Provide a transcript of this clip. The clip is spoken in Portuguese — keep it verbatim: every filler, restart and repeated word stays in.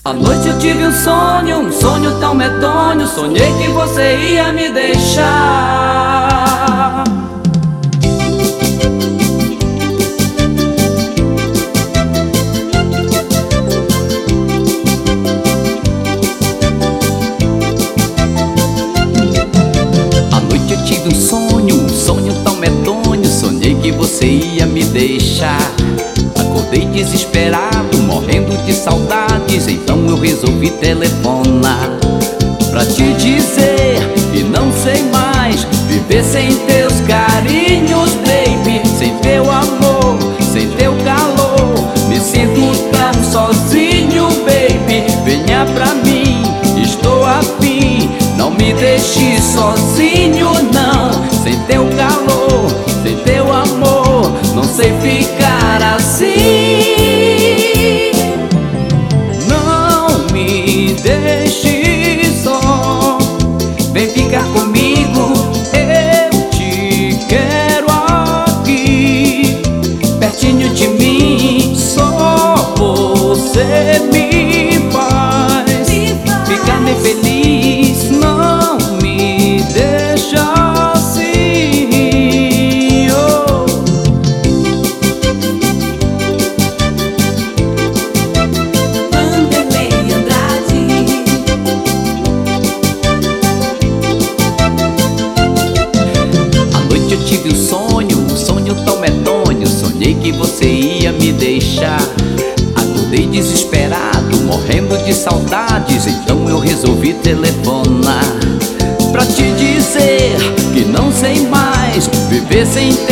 À noite eu tive um sonho, um sonho tão medonho. Sonhei que você ia me deixar. À noite eu tive um sonho, um sonho tão medonho. Sonhei que você ia me deixar. Acordei desesperado, morrendo de saudades. Então eu resolvi telefonar pra te dizer que não sei mais viver sem teus carinhos, baby. Sem teu amor, sem teu calor, me sinto tão sozinho, baby. Venha pra mim, estou afim. Não me deixe sozinho, não. Sem teu calor, sem teu amor, não sei ficar assim. Não me deixe só, vem ficar comigo. Eu te quero aqui, pertinho de mim. Só você me faz ficar bem feliz. Não me deixa assim, oh. Vanderlei Andrade. À noite eu tive um sonho, um sonho tão medonho. Sonhei que você ia me deixar. Acordei desesperado, morrendo de saudades. Então eu resolvi telefonar pra te dizer que não sei mais viver sem